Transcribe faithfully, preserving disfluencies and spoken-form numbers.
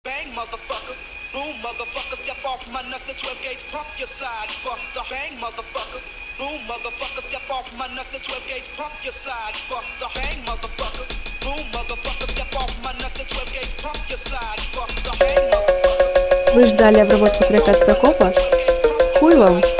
Bang, motherfucker. Boom, motherfucker. Step off my nuts, the twelve gauge pump your side, buster. Bang, motherfucker. Boom, motherfucker. Step off my nuts, the twelve gauge pump your side, buster. Bang, motherfucker. Boom, motherfucker. Step off my nuts, the twelve gauge pump your side, buster. Bang, motherfucker. Ви ждали обработку трека от Прокопа? Хуй вам!